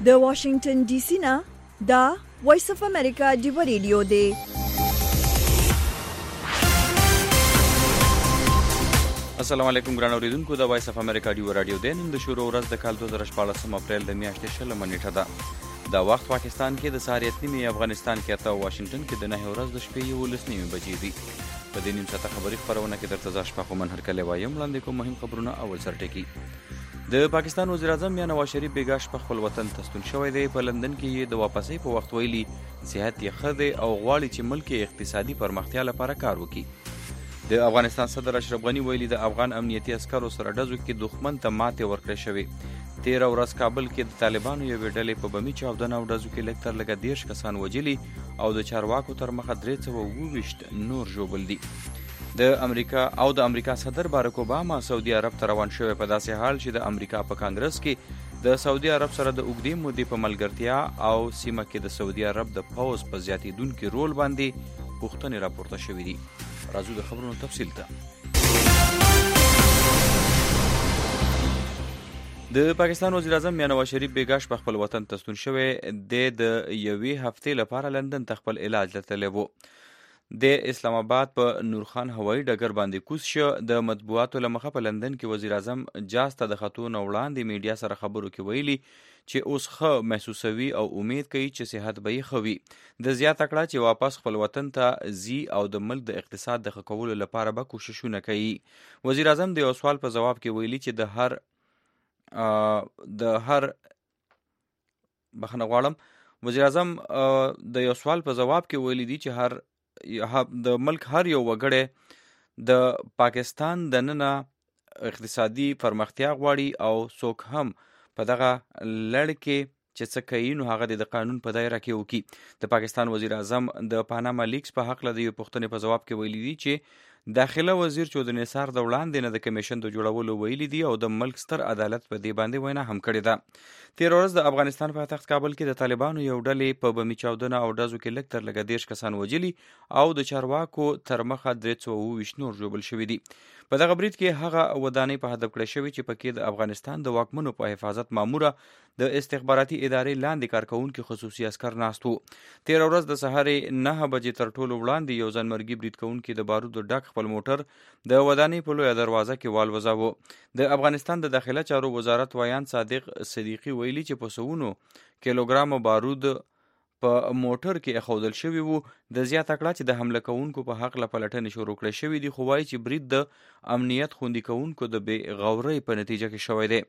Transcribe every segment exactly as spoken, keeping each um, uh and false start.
د واشنگټن ډي سي نه دا وایس اف امریکا دی ریډیو دی. السلام علیکم ګران اوریدونکو، د وایس اف امریکا دی رادیو دی نن د شروع ورځ د کال دوه زره شپاړس اپریل د میاشتې شلمه نیټه ده. دا وخت پاکستان کې د سهار اته نیمې، افغانستان کې اته، واشنگټن کې د نهه ورځ د شپې یولس نیمې بجې دي. په دې نیم ساعته خبري خبرونه کې درته زه شپه خو منهر کلی وایم. وړاندې کوم مهم خبرونه. اول سرټکی د پاکستان وزیر اعظم یا نواز شریف بیګا شپه خپل وطن ته ستون شوی دی. په لندن کې یې د واپسۍ په وخت ویلي صحت یې ښه دی او غواړي چې ملک یې اقتصادي پرمختیا لپاره کار وکړي. د افغانستان صدر اشرف غني ویلي د افغان امنیتي عسکرو سره ډزو کې دښمن ته ماتې ورکړې شوې. تیره ورځ کابل کې د طالبانو یوې ډلې په بمي چاودنه او ډزو کې لږ تر لږه دېرش کسان وژلي او د چارواکو تر مخه درې سوه اووه ویشت نور ژوبل دي. د امریکا او د امریکا صدر باراک اوباما سعودي عرب ته روان شوی په داسې حال چې د امریکا په کانګرس کې د سعودي عرب سره د اوږدې مودې په ملګرتیا او سیمه کې د سعودي عرب د پوځ په زیاتېدونکي رول باندې پوښتنې راپورته شوې دي. راځو د خبرونو تفصیل ته. د پاکستان وزیر اعظم یا نواز شریف بیګا شپه خپل وطن ته ستون شوی دی. د یوې هفتې لپاره لندن ته خپل علاج ته تللی و. د اسلام آباد په نورخان هوایي ډګر باندې کوز شو. د مطبوعاتو له مخه په لندن کې وزیر اعظم جاز ته د خطو نه وړاندې میډیا سره خبرو کې ویلي چې اوس ښه محسوسوي او امید کوي چې صحت به یې ښه وي. د زیاته کړه چې واپس خپل وطن ته ځي او د ملک د اقتصاد د ښه کولو لپاره به کوششونه کوي. وزیر اعظم د یو سوال په ځواب کې ویلي چې د هر د هر بخښنه غواړم وزیر اعظم د یو سوال په ځواب کې ویلي دي چې هر د ملک هر یو وګړی د پاکستان د ننه اقتصادي پرمختیا غواړي او څوک هم په دغه لړ کې چې څه کوي نو هغه د قانون په دایره کې وکړي. د پاکستان وزیر اعظم د پاناما لیکس په حق له د یو پوښتنې په ځواب کې ویلي دي چې داخله وزیر چودري نثار د وړاندې نه د کمیشن د جوړولو ویلي دي او د ملک ستر عدالت په دې باندې وینا هم کړې ده. تېره ورځ د افغانستان پایتخت کابل کې د طالبانو یو ډلې په بمي چاودنه او ډزو کې لږ تر لږه دېرش کسان وژلي او د چارواکو تر مخه درې سوه اووه ویشت نور ژوبل شوي دي. په دغه برید کې هغه ودانۍ په هدف کړی شوې چې پکې د افغانستان د واکمنو په حفاظت ماموره د استخباراتي ادارې لاندې کارکوونکي خصوصي عسکر ناست وو. تېره ورځ د سهارې نهه بجې تر ټولو وړاندې یو ځانمرګي برید کوونکي د بارودو ډک خپل موټر د ودانۍ په لویه دروازه کې والوځاوه. د افغانستان د داخله چارو وزارت ویان صادق صدیقي ویلي چې په سوونو کیلوګرامه بارود په موټر کې اخودل شوي وو. د زیاته کړه چې د حمله کوونکو په حق له پلټنې شروع کړې شوي دي، خو وایي چې برید د امنیت خوندي کوونکو د بې غورۍ په نتیجه کې شوی دی.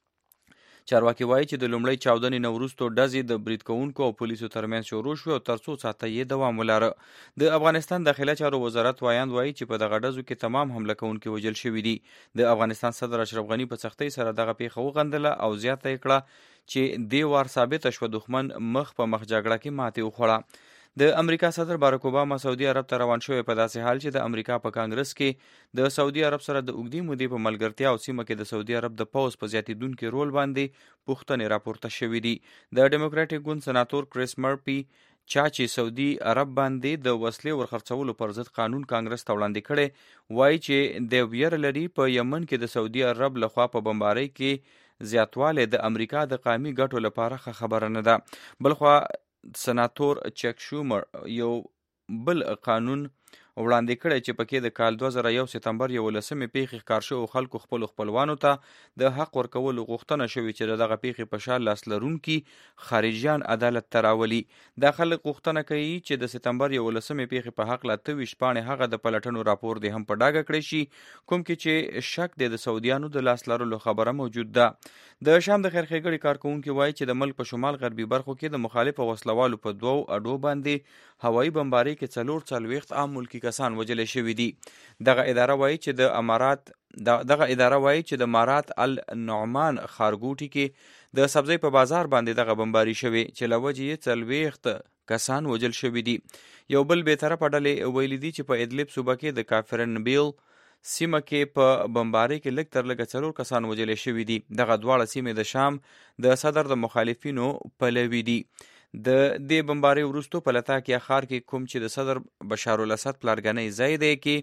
چارواکي وایي چې د لومړۍ چاودنې نه وروستو ډزې د برید کوونکو او پولیسو ترمنځ شروع شوې او تر څو ساعته یې دوام ولاره. د افغانستان داخله چارو وزارت ویاند وایي چې په دغه ډزو کې تمام حمله کوونکي وژل شوي دي. د افغانستان صدر اشرف غني په سختۍ سره دغه پیښه وغندله او زیاته یې کړه چې دې وار ثابته شوه دښمن مخ په مخ جګړه کې ماتې وخوړه. د امریکا صدر باراک اوباما سعودي عرب ته روان شوی په داسې حال چې د امریکا په کانګرس کې د سعودي عرب سره د اوږدې مودې په ملګرتیا او سیمه کې د سعودي عرب د پوځ په زیاتېدونکي رول باندې پوښتنې راپورته شوې دي. د ډیموکراټیک ګوند سناتور کریس مرپي چا چې سعودي عرب باندې د وسلې ورخرڅولو پر ضد قانون کانګرس ته وړاندې کړی، وایي چې د ویره لري په یمن کې د سعودي عرب لخوا په بمبارۍ کې زیاتوالی د امریکا د قومي ګټو لپاره ښه خبره نه ده. بلخوا سناتور چک شومر یو بل قانون وړاندې کړی چې پکې د کال دوه زره یو سپتمبر یولسمې پیښې ښکار شوو خلکو خپلو خپلوانو ته د حق ورکولو غوښتنه شوې چې د دغه پیښې په شا لاس لرونکي خارجیان عدالت ته راولي. دا خلک غوښتنه کوي چې د سپتمبر یولسمې پیښې په هکله اته ویشت پاڼې هغه د پلټنو راپور دی هم په ډاګه کړی شي کوم کې چې شک دی د سعودیانو د لاس لرلو خبره موجود ده. د شام د خیر ښېګړې کارکوونکي وایي چې د ملک په شمال غربي برخو کې د مخالفو وسلوالو په دوو اډو باندې هوایي بمبارۍ کې څلور څلوېښت عام ملکي کسان وژلي شوي دي. دغه اداره وایي چې د امارات دغه اداره وایي چې د مارات النعمان ښارګوټي کې د سبزۍ په بازار باندې دغه بمباري شوې چې له وجې یې څلوېښت کسان وژل شوي دي. یو بل بېطرفه ډلې ویلي دي چې په ادلب صوبه کې د کافرنبیل سیمه کې په بمبارۍ کې لږ تر لږه څلور کسان وژلي شوي دي. دغه دواړه سیمې د شام د صدر د مخالفینو پلوي دي. د دې بمبارۍ وروستو په لتاکیه ښار کې کوم چې د صدر بشار الاسد پلارګنۍ ځای دی کې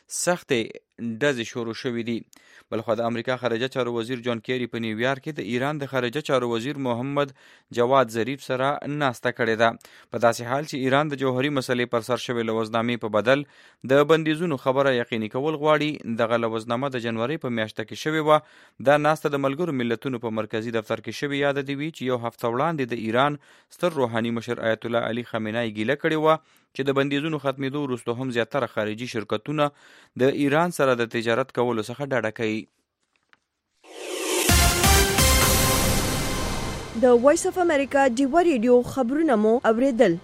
سختې ډزې شروع شوې دي. بلخوا د امریکا خارجه چارو وزیر جان کیری په نیویارک کې د ایران د خارجه چارو وزیر محمد جواد ظریف سره ناسته کړې ده، په داسې حال چې ایران د جوهري مسلې پر سر شوې لوزنامې په بدل د بندیزونو خبره یقیني کول غواړي. دغه لوزنامه د جنوري په میاشت کې شوې وه. دا ناسته د ملګرو ملتونو په مرکزی دفتر کې شوې. یاد دی وی چې یو هفته وړاندې د ایران ستر روحاني مشر آیت الله علي خامنه‌ای ګیله کړې وه چې د بندیزونو ختمېدو وروسته هم زیاتره خارجي شرکتونه د ایران سره د تجارت کولو څخه ډډه کوي. د وایس اف امریکا ډیوا ریډیو خبرونه مو اوریدل.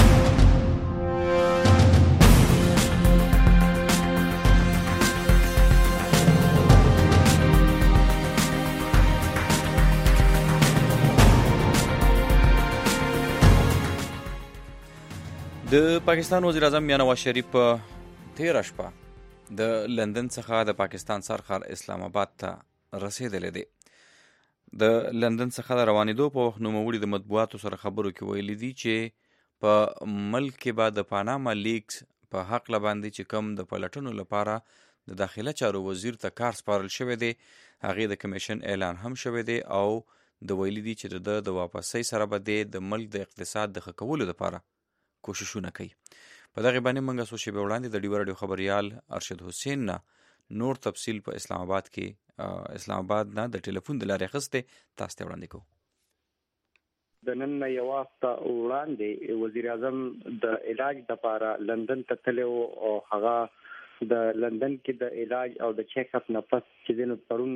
د پاکستان وزیر اعظم میاں نواز شریف په تیره شپه د لندن څخه د پاکستان سرخار اسلام آباد ته رسیدلی دی. د لندن څخه د روانېدو په وخت نوموړي د مطبوعاتو سره خبرو کې ویلي دي چې په ملک کې به د پاناما لیکس په حقله باندې چې کوم د پلټنو لپاره د داخله چارو وزیر ته کار سپارل شوی دی، هغې د کمیشن اعلان هم شوی دی او د ویلي دي چې د د واپسۍ سره به د ملک د اقتصاد د ښه کولو لپاره کوششونه کوي. په دغه باندې موږ څو شېبې وړاندې د ډیوا راډیو خبریال ارشد حسین نه نور تفصیل په اسلام آباد کې اسلام آباد نه د ټلیفون د لارې اخیستې تاسو ته وړاندې کوو. د نن نه یو وخت وړاندې وزیر اعظم د علاج لپاره لندن ته تللی و او هغه د لندن کې د علاج او د چیک اپ نه پس چې دینو پرون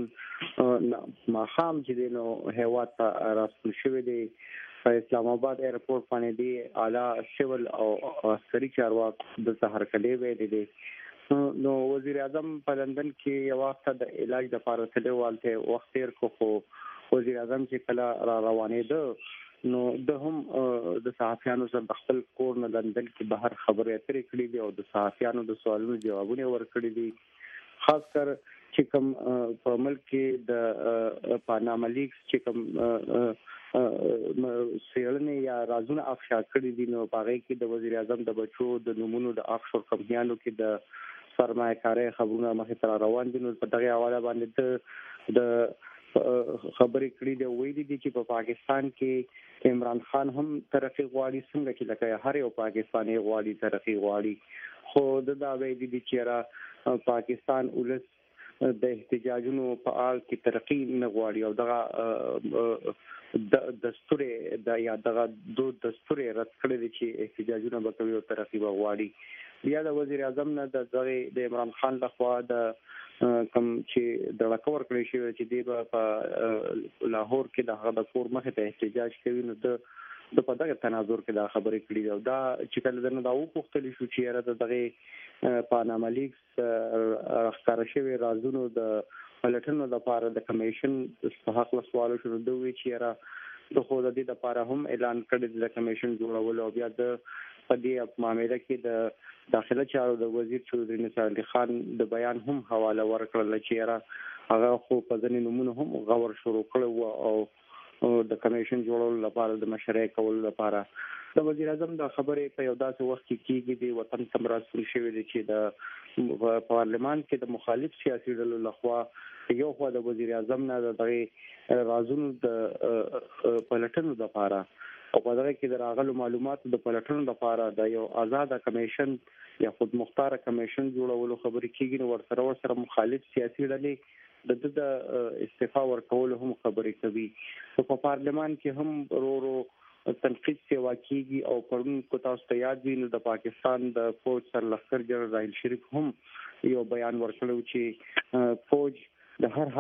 ماښام چې دینو هیواد ته راستون شوی دی په اسلام آباد ایرپورټ باندې دی اعلی سیول او عسکري چارواکو د هرکلی ویلي دی. نو وزیر اعظم په لندن کې یو وخت د علاج لپاره تللی و، هلته وخت تېر کړو، خو وزیر اعظم چې کله را روانېده نو د هم د صحافیانو سره د خپل کور نه لندن کې بهر خبرې اترې کړې دي او د صحافیانو د سوالونو جوابونه ورکړي دي. خاص کر چې کوم په ملک کې د پاناما لیکس چې کوم سیړنې یا رازونه افشا کړي دي، نو په هغې کې د وزیر اعظم د بچو د نومونو د آفشور کمپنیانو کې د سرمایه کارۍ خبرونه مخې ته را روان دي. نو په دغې حواله باندې د خبرې کړي دي، ویلي دي چې په پاکستان کې عمران خان هم ترقي غواړي، څنګه چې لکه هر یو پاکستاني غواړي ترقي غواړي، خو د دا ویلي دي چې را پاکستان ولس د احتجاجونو په اړه کې ترقي نه غواړي او دغه د دستور د یا دغه دو دستور رد کړی دی چې احتجاجونه به کوي او ترقي به غواړي. بیا د وزیر اعظم نه د دغه د عمران خان لخوا د کوم چې د لکور کړی شوی چې دی په لاهور کې د هغه د کور مخې ته احتجاج کوي، نو د د په دغه تناظر کې دا خبرې کړې دي او دا چې کله درنه دا وپوښتل شو چې یاره د دغه پاناما لیکس راښکاره شوي رازونو د پلټنو لپاره د کمیشن په هکله سوالو شروع ده وی چې یاره د خو د دې لپاره هم اعلان کړی د کمیشن جوړولو او بیا د په دې معامله کې د داخله چارو د وزیر چودري نثار علي خان د بیان هم حواله ورکړل چې یاره هغه خو په ځینې نومونو هم غور شروع کړی و او د کمیشن جوړولو لپاره د مشرۍ کولو لپاره. د وزیر اعظم د خبرې په یو داسې وخت کې کېږي د وطن ته راستون شوی دی چې د پارلمان کې د مخالف سیاسي ډلو لخوا یو خوا د وزیر اعظم نه د دغه رازونو د پلټنو لپاره او په دغه کې د راغلو معلوماتو د پلټنو لپاره د یو آزاد کمیشن یا خود مختار کمیشن جوړولو خبرې کېږي، نو ورسره ورسره مخالف سیاسي ډلې د د استعفا ورکولو هم خبرې کوي. په پارلمان کې هم ورو ورو تنقید سیوا کېږي او پرون کو تاسو ته یاد وي نو د پاکستان د فوج سرلښکر جنرال راحیل شریف هم یو بیان ورکړی چې فوج د هر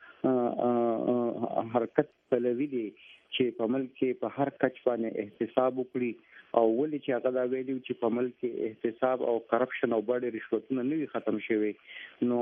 هغه حرکت پلوي دی چې په ملک کې په هر کچ باندې احتساب وکړي او ولې چې هغه دا ویلي چې په ملک کې احتساب او کرپشن او بډې رشوتونه نه وي ختم شوي، نو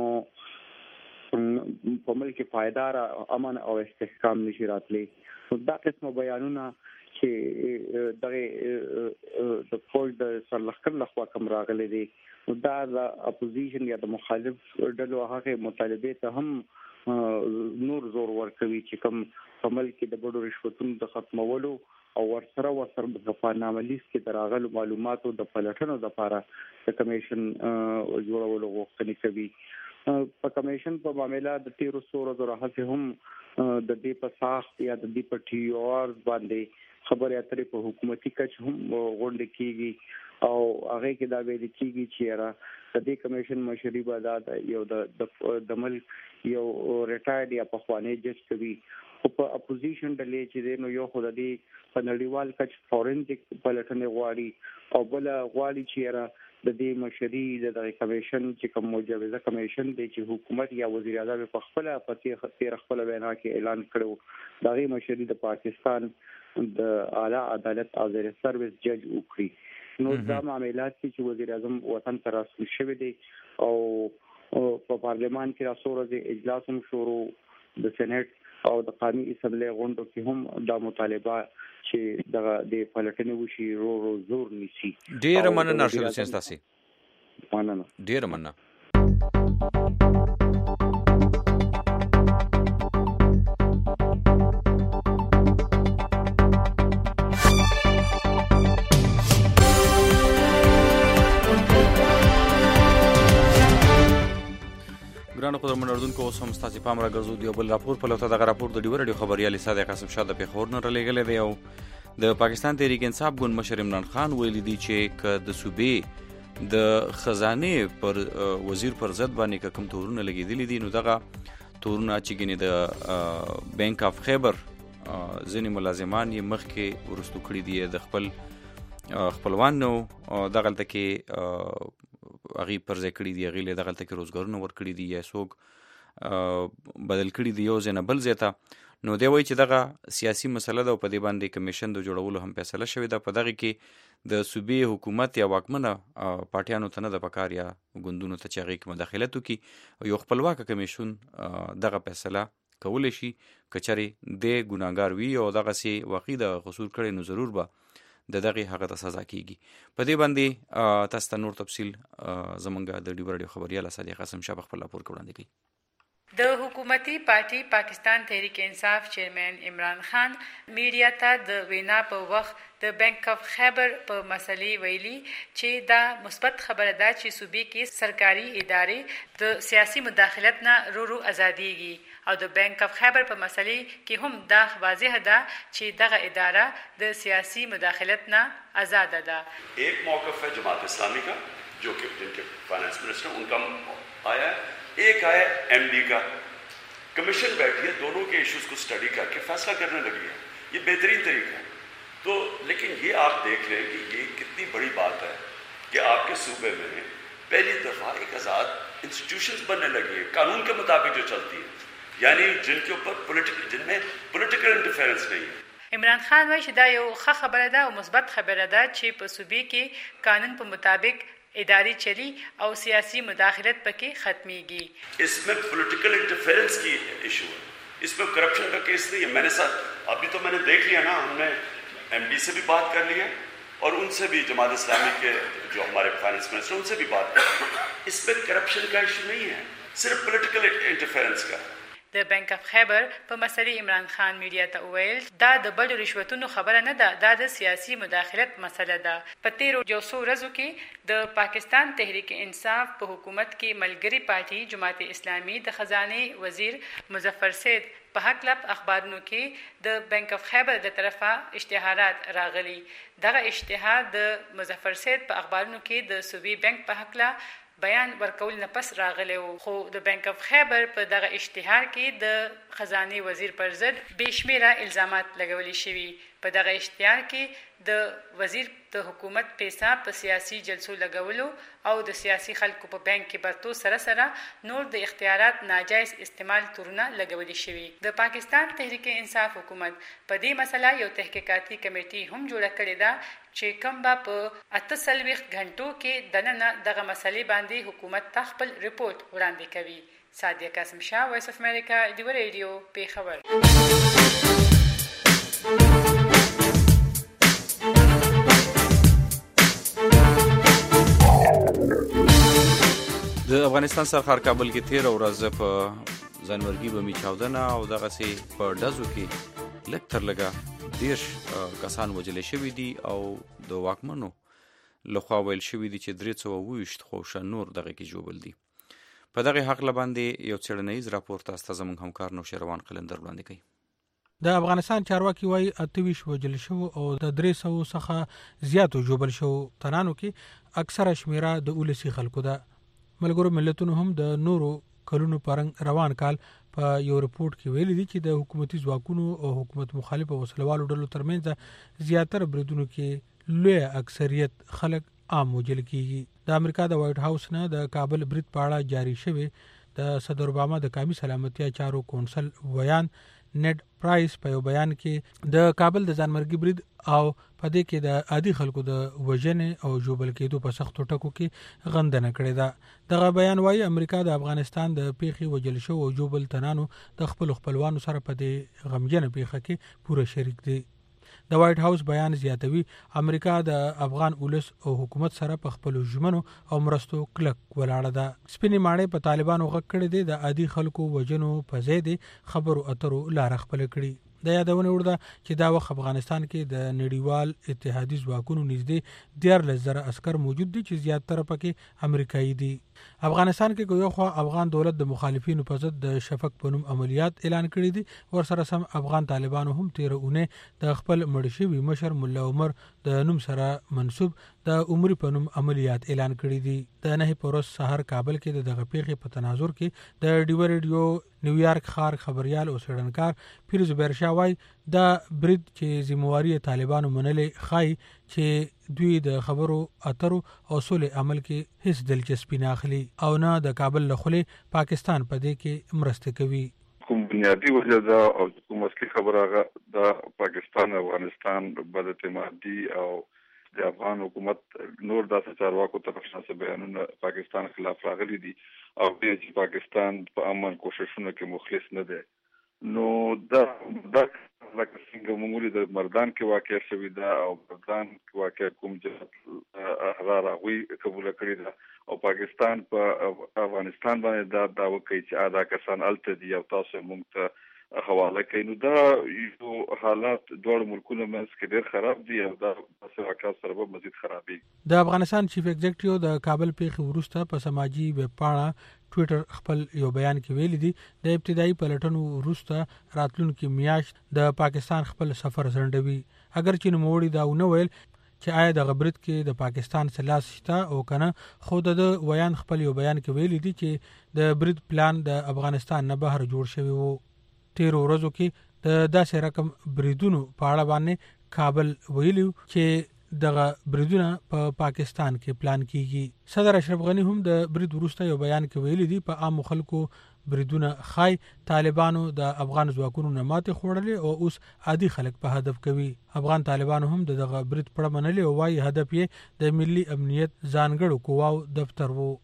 په ملک کې پایدار امن او استحکام نشي راتلی. دا قسم بیانونه چې دغه د فوج د سرلښکر لخوا کوم راغلي دي، دا د اپوزیشن یا د مخالف ډلو هغه مطالبه ته هم نور زور ورکوي چې کوم په ملک کې د بډو رشوتونو د ختمولو او ورسره ورسره د غفارنامه لیست کې د راغلو معلوماتو د پلټنو لپاره د کمیشن جوړولو غوښتنه کوي. په کمیشن په معاملې د تیرو سورو د راځي هم د دې په ساخت یا د دې په ټي آر باندې خبرې اترې په حکومتي کچ هم غونډه کیږي او هغه کې دا ویل کیږي چې را د دې کمیشن مشري به یو د د ملک یو ریټایرډ یا پخوانی جج کوي. او په اپوزیشن ډلې چې نو یو خو د دې په نړیوال کچ فورنزیک پلټنې غواړي او بل غواړي چې را د دې مشري د کمیشن چې کوم مجوزه کمیشن دی چې حکومت یا وزیر اعظم په خپل په تیر خپل وینا کې اعلان کړو دا غي مشري د پاکستان د اعلی عدالت او د سرویس جج وکړي. نو دا معاملات چې وزیر اعظم وطن ته راستل شوی دی او په پارلمان کې راځو اجلاس هم شروع د سېنات او د قانوني اسمبلی غونډو کې هم دا مطالبه چې دغه د پلټنې وشي رو رو زور نشي. ډیر مننه شول چې تاسو مننه ډیر مننه. ګرانو قدرمن اردوونکو اوس هم ستاسو پام راګرځو دی بل راپور په لوته دغه راپور د ډیور رادیو خبريالي ساده قاسم شاه د پیښور نه رلېګلې دی او د پاکستان تحریک انصاف ګوند مشر عمران خان ویلي دی چې ک د صوبې د خزانه پر وزیر پر ضد باندې کوم تورونه لګیدلې دي نو دغه تورونه چې ګنې د بانک اف خیبر ځینې ملازمان یې مخکې ورستو کړی دي د خپل خپلوان نو دغه تل کې اغي پر ذکر دي غیله دغه تل کې روزګارونه ور کړی دي یا سوق بدل کړی دی یو ځنه بل زیاته نو دی وای چې دغه سیاسي مسله ده په دې باندې کمیشن د جوړولو هم فیصله شوې ده. په دغه کې د صوبې حکومت یا واکمنه پارټیانو ته نه د پکار یا ګوندونو ته چې هغه کې مداخلت وکړي یو خپلواک کمیشن دغه فیصله کول شي کچري د ګناګار وی او دغه سي واقعي د قصور کړي نو ضرور به د دغه هغه ته سزا کیږي. په دې باندې تاسو ته نور تفصیل زمونږ د ډیور رادیو خبريال صادق قاسم شاه خپل راپور وړاندې کوي. د حکومتي پارټي پاکستان تحریک انصاف چیرمن عمران خان میډیا ته د وینا په وخت د بانک اف خیبر په مسلې ویلي چې دا مثبت خبره ده چې صوبې کې سرکاري ادارې د سیاسي مداخلت نه رو رو ازاديږي او د بانک اف خیبر په مسلې کې هم دا واضح ده چې دغه اداره د سیاسي مداخلت نه آزاد ده. ایک موقف ہے جماعت اسلامی کا جو کہ جن کے فائنانس منسٹر ان کا آیا ایک آیا ایم ڈی کا کمیشن بیٹھی ہے دونوں کے ایشوز کو سٹڈی کر کے فیصلہ کرنے لگی ہے. یہ بہترین طریقہ ہے. تو لیکن یہ آپ دیکھ رہے ہیں کہ یہ کتنی بڑی بات ہے کہ آپ کے صوبے میں پہلی دفعہ ایک آزاد انسٹیٹیوشنز بننے لگی ہے قانون کے مطابق جو چلتی ہے یعنی جن کے اوپر پولیٹیکل جن میں پولیٹیکل انٹرفیرنس نہیں ہے. عمران خان وایي چې دا یو ښه خبره ده او مثبت خبره ده چې په صوبې کې قانون په مطابق اداری چلی او سیاسی مداخلت پکې ختمیږي. اس میں پولیٹیکل انٹرفیرنس کی ایشو ہے, اس میں کرپشن کا کیس نہیں ہے. میں نے ساتھ ابھی تو میں نے دیکھ لیا نا, ہم نے ایم ڈی سے بھی بات کر لی ہے اور ان سے بھی جماعت اسلامی کے جو ہمارے فائنانس منسٹر ان سے بھی بات کر لی. اس میں کرپشن کا ایشو نہیں ہے, صرف پولیٹیکل انٹرفیرنس کا. د بانک اف خیبر په مسلې عمران خان میډیا ته وویل دا د بل رشوتونو خبره نه ده, دا د سیاسي مداخلت مسله ده. په تیرو یو څو ورځو کې د پاکستان تحریک انصاف په حکومت کې ملګری پارټي جماعت اسلامي د خزانه وزیر مظفر سید په حق لپ اخبارونو کې د بانک اف خیبر د طرفه اشتهارات راغلي. دغه اشتهار د مظفر سید په اخبارونو کې د صوبې بانک په حق لا بیان ورکول نه پس راغلی وو, خو د بانک اف خیبر په دغه اشتهار کې د خزانه وزیر پر ضد بشمیره الزامات لګولي شوي. په دغه اشتهار کې د وزیر د حکومت پیسې په سیاسي جلسو لګولو او د سیاسي خلکو په بانک کې برتو سره سره نور د اختیارات ناجایز استعمال تورونه لګولي شوي. د پاکستان تحریک انصاف حکومت په دې مسله یو تحقیقاتي کمیټي هم جوړه کړې ده چې کوم به په اته څلوېښت غنټو کې دننه دغه مسلې باندې حکومت ته خپل ریپورت وړاندې کوي. صادق قاسم شاه, وایس اف امریکا, ډیور ریډیو, پیښور. د افغانستان سرحد کابل کې تیر ورځ په ځانمرګي بمي چاودنه او دغسې په ډزو کې لږ تر لږه دېرش کسان وژلي شوي دي او د واکمنو لخوا ویل شوي دي چې درې سوه اوویشت خو شه نور دغه کې ژوبل دي. په دغه حقله باندې یو څېړنیز راپور تاسو ته زموږ همکار نوشیروان قلندر وړاندې کوي. د افغانستان چارواکي وایي اته ویشت وژل شوو او د درې سوو څخه زیاتو ژوبل شوو تنانو کې اکثره شمیره د اولسي خلکو ده. ملګرو ملتونو هم د نورو کلونو پرنګ روان کال په یو رپورټ کې ویلي دي چې د حکومتي ځواکونو او حکومت مخالف وسلوالو ډلو ترمنځ زیاتره بریدونو کې لوی اکثریت خلک عام وژل کیږي. د امریکا د وایټ هاوس نه د کابل برید په اړه جاری شوی د صدر اوباما د قومي سلامتیا چارو کونسل ویان نیډ پرایس په یو بیان کې د کابل د ځانمرګي برید او په دې کې د عادي خلکو د وژنې او ژوبل کېدو په سختو ټکو کې غندنه کړې ده. دغه بیان وایي امریکا د افغانستان د پیښې وژل شوو او ژوبل تنانو د خپلو خپلوانو سره په دې غمجنه پیښه کې پوره شریک دي. د وایټ هاوس بیان زیاتوي امریکا د افغان ولس او حکومت سره په خپلو ژمنو او مرستو کلک ولاړه ده. سپینې ماڼۍ په طالبانو غږ کړی دی د عادي خلکو وژنو په ځای د خبرو اترو لاره خپله کړي. د یادونه وړ ده چې دا وخت افغانستان کې د نړیوال اتحادي ځواکونو نږدې دیارلس زره عسکر موجود دي چې زیاتره پکې امریکایي دي. افغانستان کې یو خوا افغان دولت د مخالفینو په ضد د شفق په نوم عملیات اعلان کړي دي، ورسره سم افغان طالبانو هم تیره اونۍ د خپل مړ شوي مشر ملا عمر د نوم سره منسوب د عمري په نوم عملیات اعلان کړي دي. د نهي په ورځ سهار کابل کې د دغه پیښې په تناظر کې د ډیو ریډیو نیویارک ښار خبریال او څېړنکار پیر زبیر شاه وایي دا برید چې ذمواري طالبانو منلې ښایي چې دوی د خبرو اترو او سولې عمل کې هیڅ دلچسپي نه اخلي او نه د کابل له خولې پاکستان په دې کې مرسته کوي. کوم بنیادی وجه ده او کوم اصلي خبره هغه د پاکستان افغانستان بد اعتمادي او د افغان حکومت نور داسې چارواکو طرف نه بیانونه پاکستان خلاف راغلي دي او دې چې پاکستان په امن کوششونو کې مخلص نه دی. نو دا دا لکه څنګه معمولی د مردان کې واقع شوی دا او مردان کې واقع کوم چې احرار هغوی قبول کړی دا او پاکستان په افغانستان باندې دا دعوه کوي چې ادا کسان الته دي او تاسو موږ ته حواله کوي. نو دا یو حالات دوه ملکونو منځ کې ډېر خراب دي او دا څه واقعات سره به مزید خرابي. د افغانستان چیف ایگزیکټیو د کابل پیښې وروسته په سماجی ویب پاڼه ټویټر خپل یو بیان کې ویلي دي د ابتدایي پلټنو وروسته راتلونکي میاشت د پاکستان خپل سفر ځنډوي. اگر چې نوموړي دا ونه ویل چې آیا د برید کې د پاکستان سلاس شته او کنه، خو د ویان خپل یو بیان کې ویلي دي چې د برید پلان د افغانستان نه بهر جوړ شوی وو. تیرو ورځو کې د داسې رقم بریدونو په اړه باندې کابل ویلي چې دغه بریدونه په پا پاکستان کې پلان کیږي. صدر اشرف غنی هم د برید وروسته یو بیان کې ویلي دي په عام خلکو بریدونه خای طالبانو د افغان ځواکونو نه ماتې خوړلې او اوس عادي خلک په هدف کوي. افغان طالبانو هم دغه برید پړه منلې او وايي هدف یې د ملي امنیت ځانګړو قواو دفتر وو.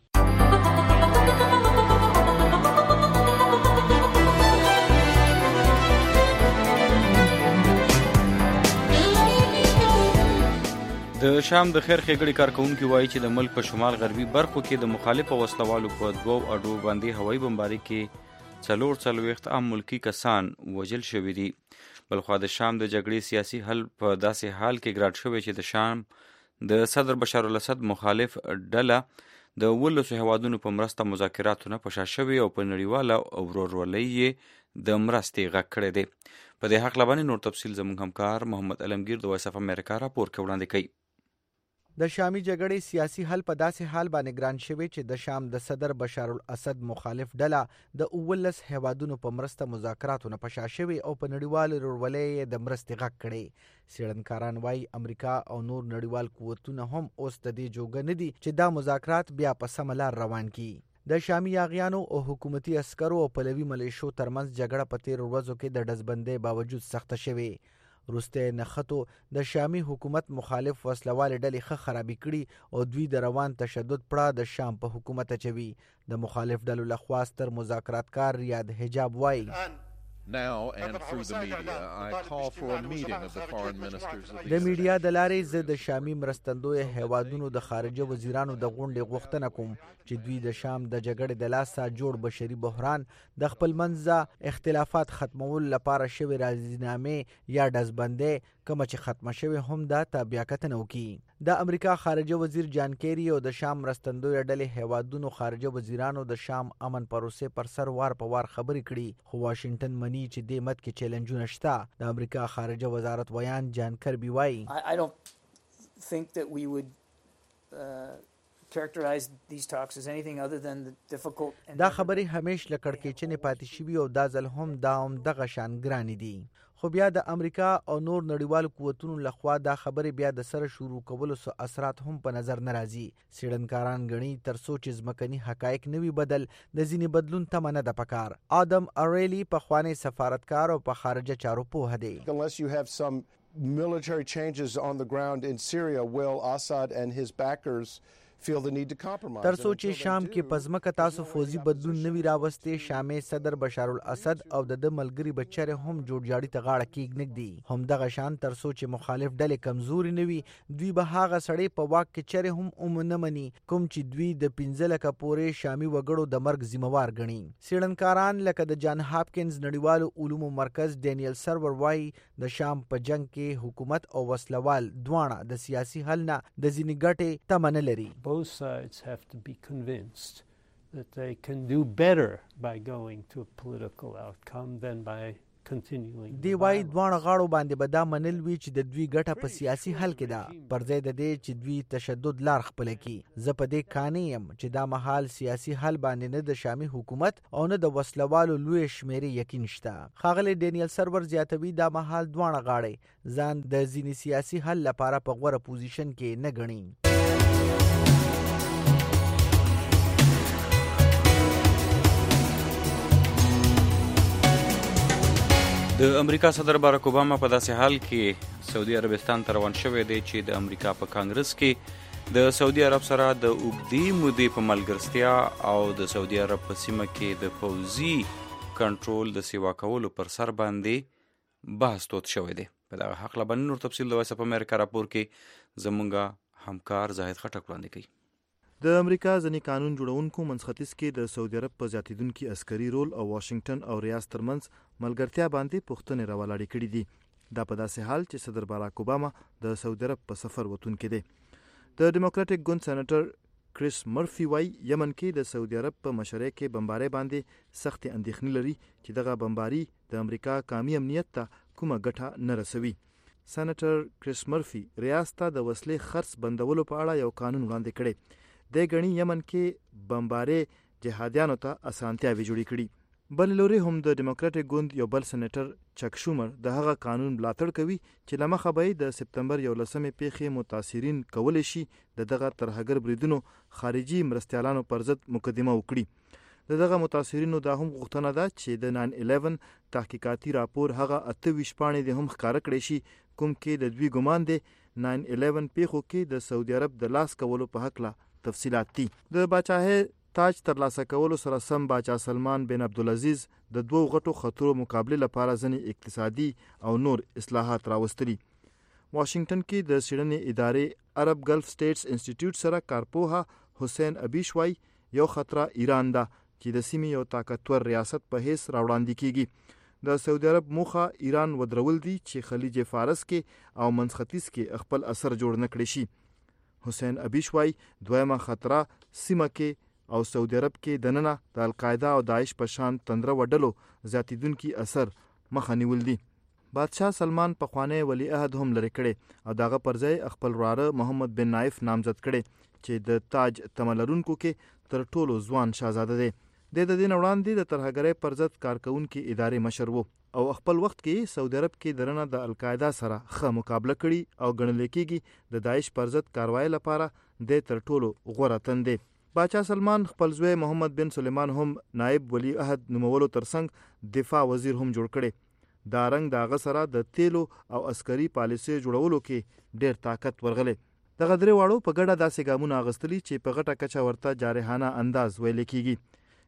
د شام د خیر ښېګړې کارکونکي وایي چې د ملک په شمال غربي برخو کې د مخالفو وسلوالو په دوو اډو باندې هوایي بمباري کې څلور څلوېښت عام ملکي کسان وژل شوي دي. بلخوا د شام د جګړې سیاسي حل په داسې حال کې ګډ شوی چې د شام د صدر بشار الاسد مخالف ډله د ولسو هیوادونو په مرسته مذاکراتونه په شا شوي او په نړیواله ورورولۍ یې د مرستې غږ کړی دی. په دې هکله باندې نور تفصیل زموږ همکار محمد علمگیر د وایس اف امریکا راپور کې وړاندې کوي. د شامي جګړې سیاسي حل په داسې حال باندې ګران شوی چې د شام د صدر بشار الاسد مخالف ډله د اولس هیوادونو په مرسته مذاکراتونه په شا شوي او په نړیوال ورورولۍ د مرستې غږ کړی. څېړنکاران وایي امریکا او نور نړیوال قوتونه هم اوس د دې جوګه نه دي چې دا مذاکرات بیا په سمه لار روان کړي. د شامي یاغیانو او حکومتي عسکرو او پلوي ملیشو ترمنځ جګړه په تیرو ورځو کې د ډزبندۍ باوجود سخته شوې. وروسته نښتو د شامي حکومت مخالف وسلوال ډلې ښه خرابې کړي او دوی د روان تشدد پړه د شام په حکومت اچوي. د مخالف ډلو لخوا ستر مذاکراتکار ریاض حجاب وایي now and through the media. I call for a meeting of the foreign ministers of د these میډیا د لارې زه د شامي مرستندوی هیوادونو د خارجه وزیرانو د غونډې غوښتنه کوم چې دوی د شام د جګړې د لاسه جوړ بشري بحران د خپل منځه اختلافات ختمول لپاره شوی راضینامې یا ډزبندۍ کومه چې ختمه شوې هم دا ته بیا کتنه وکړي. د امریکا خارجه وزیر جان کیری او د شام مرستندوی ډلې هیوادونو خارجه وزیرانو د شام امن پروسې پر سر وار په وار خبرې کړي، خو واشنگټن مني چې دې مت کې چیلنجونه شته. د امریکا خارجه وزارت ویان جان کربي وایي I don't think that we would uh, characterize these talks as anything other than the difficult. دا خبرې همیش له کړکېچنې پاتې شوي او دا ځل هم دا هم دغه شان ګرانې دي. خو بیا د امریکا او نور نړیوالو قوتونو لخوا دا خبرې بیا د سره شروع کولو سو اثرات هم په نظر نه راځي. څېړنکاران ګڼي تر څو چې ځمکني حقایق نه وي بدل د ځینې بدلون تمه نه ده پکار. آدم اریلی پخوانی سفارتکار او په خارجه چارو پوهه دی. Unless you have some military changes on the ground in Syria, will Assad and his backers feel the need to compromise? تر څو چې شام کې پزمکه تاسو فوزي بدلون نوي راوستي، شامي صدر بشار الاسد او د د ملګری بچره هم جوړجاړي ته غاړه کېږنګدي. هم دغه شان تر څو چې مخالف ډلې کمزوري نوي، دوی به هغه سړی په واک کې چره هم اومنه مني کوم چې دوی د پنځه لکه پورې شامي وګړو د مرګ ذمہوار ګڼي. څېړنکاران لکه د جان هاپکینز نړیوالو علومو مرکز ډینیل سرور وایي د شام په جنگ کې حکومت او وسلوال دواړه د سیاسي حل نه د ځینې ګټې تمه نه لري. Both sides have to be convinced that they can do better by going to a political outcome than by continuing. دی وای دواړه غاړو باندې به دا منل وی چې د دوی ګټه په سیاسي حل کې ده پر ځای د دې چې دوی تشدد لار خپل کړي. زه په دې قانع یم چې دا مهال سیاسي حل باندې نه د شامي حکومت او نه د وسلوالو لوی شمیرې یقین شته. ښاغلی ډینیل سرور زیاتوي دا مهال دواړه غاړې ځان د ځینې سیاسي حل لپاره په غوره پوزیشن کې نه ګڼي. د امریکا صدر باراک اوباما په داسې حال کې سعودي عربستان ته روان شوی دی چې د امریکا په کانګرس کې د سعودي عرب سره د اوږدې مودې په ملګرتیا او د سعودي عرب په سیمه کې د پوځي کنټرول د سیوا کولو پر سر باندې بحث تود شوی دی. په دغه هکله به نور تفصیل د وایس اف امریکا راپور کې زمونږ همکار زاهد خټک وړاندې کوي. د امریکا ځینې قانون جوړونکو منځ ختیځ کې د سعودي عرب په زیاتیدونکي عسکري رول او واشنگټن او ریاض ترمنځ ملګرتیا باندې پوښتنې راولاړې کړي دي. دا په داسې حال چې صدر باراک اوباما د سعودي عرب په سفر وتونکی دی. د ډیموکراټک ګوند سېنیټر کریس مرفي وای یمن کې د سعودي عرب په مشرۍ کې بمبارۍ باندې سخت اندېښنې لري چې دغه بمباري د امریکا قومي امنیت ته کومه ګټه نه رسوي. سېنیټر کریس مرفي ریاض ته د وسلې خرڅ بندولو په اړه یو قانون وړاندې کړی. د غنی یمن کې بمبارې جهادیانو ته اسانتیاوي جوړې کړي. بل لوري هم د ډیموکراټک ګوند یو بل سېنیټر چک شومر د هغه قانون ملاتړ کوي چې لمخه به د سپتمبر یولسمې پیښې متاثرین کولی شي د دغه ترهګر بریدونو خارجي مرستیالانو پر ضد مقدمه وکړي. د دغه متاثرینو دا هم غوښتنه ده چې د ناین الیون تحقیقاتي راپور هغه اته ویشت پاڼې د هم ښکاره کړی شي کوم کې د دوی ګمان دی ناین الیون پیښو کې د سعودي عرب د لاس کولو په هکله تفصیلات دي. د باچاهۍ تاج ترلاسه کولو سره سم باچا سلمان بن عبدالعزیز د دوو غټو خطرو مقابله لپاره ځینې اقتصادي او نور اصلاحات راوستلي. واشنگټن کې د څېړنې ادارې عرب ګلف سټیټس انسټیټیوټ سره کارپوهه حسین ابیش وای یو خطره ایران ده چې د سیمې یو طاقتور ریاست په حیث راوړاندې کیږي. د سعودي عرب موخه ایران ودرول دي چې خلیج فارس کې او منځ ختیځ کې خپل اثر جوړ نه کړي شي. حسین ابیش وای دویمه خطره سیمه کې او سعودي عرب کې دننه د القاعده او داعش په شان تندره وډلو زیاتیدونکي اثر مخه نیول دي. بادشاه سلمان پخوانی ولی عہد هم لري کړي او داغه پر ځای خپل وراره محمد بن نایف نامزد کړي چې د تاج تملرونکو کې تر ټولو ځوان شاهزاده دی. د دې نه وړاندې د ترهګرۍ پر ضد کارکونکو ادارې مشر وو او خپل وخت کې سعودي عرب کې درنه د القاعده سره ښه مقابله کړي او ګڼل کېږي د داعش پر ضد کاروایی لپاره د تر ټولو غوره تن دی. باچا سلمان خپل زوی محمد بن سلیمان هم نائب ولی عہد نومولو ترڅنګ دفاع وزیر هم جوړ کړي. دا رنګ د هغه سره د تیلو او عسکري پالیسي جوړولو کې ډېر طاقت ورغلی. دغه درې واړو په ګډه داسې ګامونه اخیستلي چې په غټه کچه ورته جارحانه انداز ویل کېږي.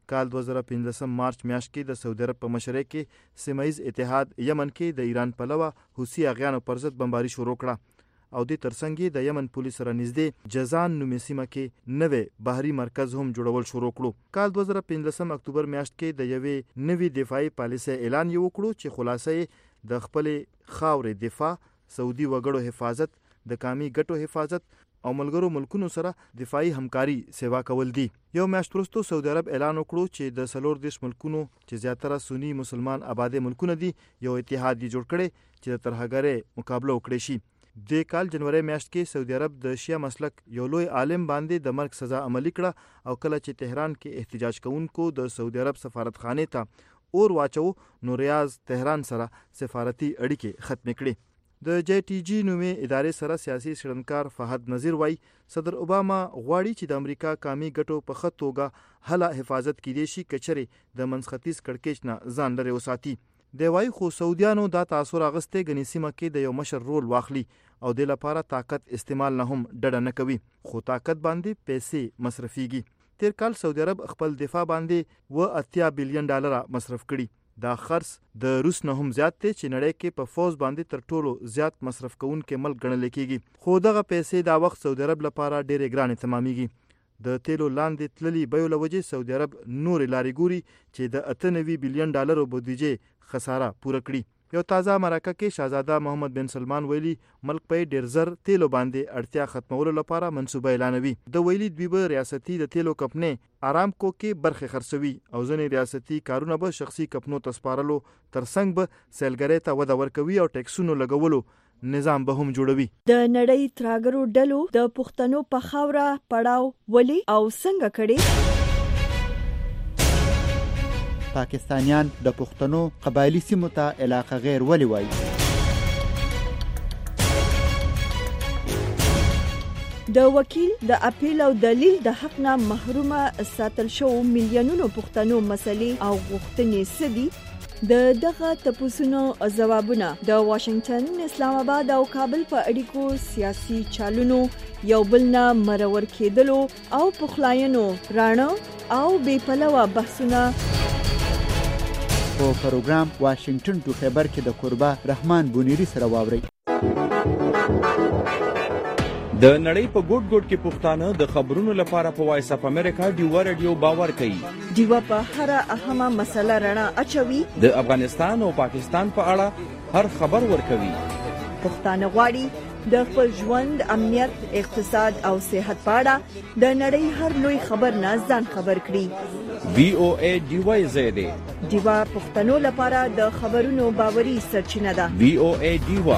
کال دوه زره پنځلسم مارچ میاشت کې د سعودي عرب په مشرۍ کې سیمه ییز اتحاد یمن کې د ایران پلوه حوثي اغیانو پر ضد بمباري شروع کړه او د ترڅنګ د یمن پولیس سره نږدې جزان نومې سیمه کې نوې بحري مرکز هم جوړول شروع کړو. کال دوه زره پنځلسم اکتوبر میاشت کې د یوې نوې دفاعي پالیسۍ اعلان یې وکړو چې خلاصه د خپلې خاورې دفاع، سعودي وګړو حفاظت، د قامي ګټو حفاظت او ملګرو ملکونو سره دفاعي همکاري سیوا کول دي. یو میاشت وروسته سعودي عرب اعلان وکړو چې د څلور دېرش ملکونو چې زیاتره سنی مسلمان آباده ملکونه دي یو اتحاد یې جوړ کړی چې د ترهګرۍ مقابله وکړي شي. د کال جنوري میاشت کې سعودي عرب د شیعه مسلک یو لوی عالم باندې د مرګ سزا عملی کړه او کله چې تهران کې احتجاج کوونکو د سعودي عرب سفارتخانې ته اور واچو نو ریاض تهران سره سفارتي اړیکې ختم کړي. د جی ټي جی نومې ادارې سره سیاسي شړنکار فهد نذیر وای صدر اوباما غواړي چې د امریکا قامي ګټو په ښه توګه هله حفاظت کړي شي کچرې د منځختیځ کړکېچ نه ځان لرې وساتي. دی وای خو سعودیانو دا تاثر اغستې غني سیمه کې د یو مشر رول واخلي او د لپاره طاقت استعمال نه هم ډډه نه کوي خو طاقت باندې پیسې مصرفيږي. تیر کال سعودي عرب خپل دفاع باندې و اتیا بلین ډالر مصرف کړي. دا خرڅ د روس نه هم زیات دی چې نړۍ کې په فوز باندې تر ټولو زیات مصرف کوونکې ملک ګڼل کېږي. خو دغه پیسې دا وخت سعودي عرب لپاره ډېرې ګرانې تمامېږي. د تیلو لاندې تللي بیو له وجې سعودي عرب نورې لارې ګوري چې د اته نوي بلین ډالرو بودیجې خساره پوره کړي. یو تازه مرکه کې شاهزاده محمد بن سلمان ویلي ملک په ډیر زر تیلو باندې اړتیا ختمولو لپاره منصوبه اعلانوي. د ویلي دوی به ریاستي د تیلو کمپنۍ ارامکو کې برخه خرڅوي او ځینې ریاستي کارونه به شخصي کمپنو ته سپارلو ترڅنګ به سیلګرۍ ته وده ورکوي او ټیکسونو لګولو نظام به هم جوړوي. د نړۍ تراګرو ډلو د پښتنو په خاوره پړاو ولي او څنګه کړي؟ پاکستانیان د پښتنو قبایلی سیمو ته علاقه غیر ولي وایي؟ د وکیل د اپیل او دلیل د حق نه محرومه ساتل شو میلیونونو پښتنو مسلې او غوښتنې سدي. د دغه تپوسونو ځوابونه د واشنگټن، اسلام آباد او کابل په اړیکو سیاسي چالونو یو بل نه مرور کېدلو او پخلاینو راڼه او بې پلوه بحثونه په پروګرام واشنگټن ټو خیبر کې د قربا رحمان بونیری سره واوري. د نړۍ په ګوټ ګوټ کې پښتانه د خبرونو لپاره په وایس اف امریکا ډیوا رادیو باور کوي. ډیوا په هر اهمه مسله رڼا اچوي. د افغانستان او پاکستان په اړه هر خبر ورکوي. پښتانه غواړي د خپل ژوند، امنیت، اقتصاد او صحت په اړه د نړۍ هر لوی خبر نه ځان خبر کړي. وی او ای ډیوا زیاده ډیوا پښتنو لپاره د خبرونو باوري سرچینه ده. وی او ای ډیوا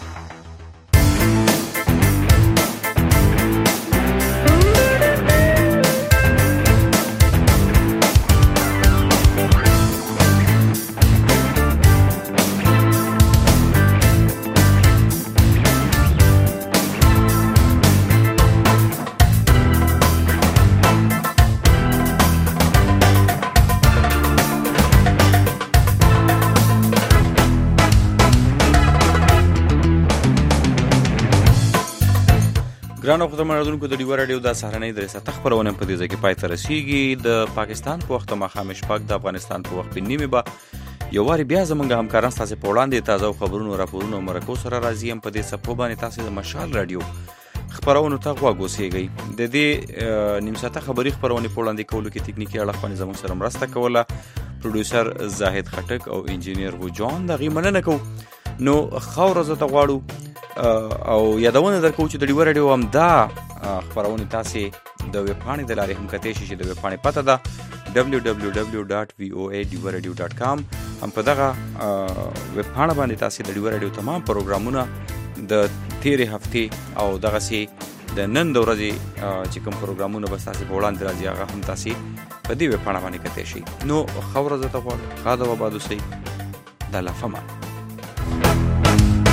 ګرانو خبرونه د ډیوا رادیو د سهارنۍ درې ساعت خبرونه په دې ځای کې پای ته رسیږي. د پاکستان په وخت مخامخ شپږ، د افغانستان په وخت نیمه به یو واری بیا زمونږ همکاران تاسو په وړاندې تازه خبرونه راپورونه مرکو سره راځي. هم په دې سپو باندې تاسو د مشال رادیو خبرونه ته غوږ وسیږئ. د دې نیم ساعته خبري خبرونه په وړاندې کولو کې تکنیکی اړه باندې زموږ سره مرسته کوله پروډوسر زاهد خټک او انجینیر وجان د غیمنه کو. نو خاور زته غواړو او یادونه درکو چې د ډیوا رادیو هم دا خبرونه تاسو د ویب پاڼې د لارې هم کتئ شئ. د ویب پاڼې پته ده دبلیو دبلیو دبلیو ډاټ وی او ای ډیوا رادیو ډاټ کام. هم په دغه ویب پاڼه باندې تاسو د ډیوا رادیو تمام پروګرامونه د تیرې هفتې او دغه سي د نن د ورځې چې کوم پروګرامونه به تاسو په وړاندې راځي هغه هم تاسو په دې ویب پاڼه باندې کتئ شئ. نو خبره زته غواړم خاطر و بادو سي د لفما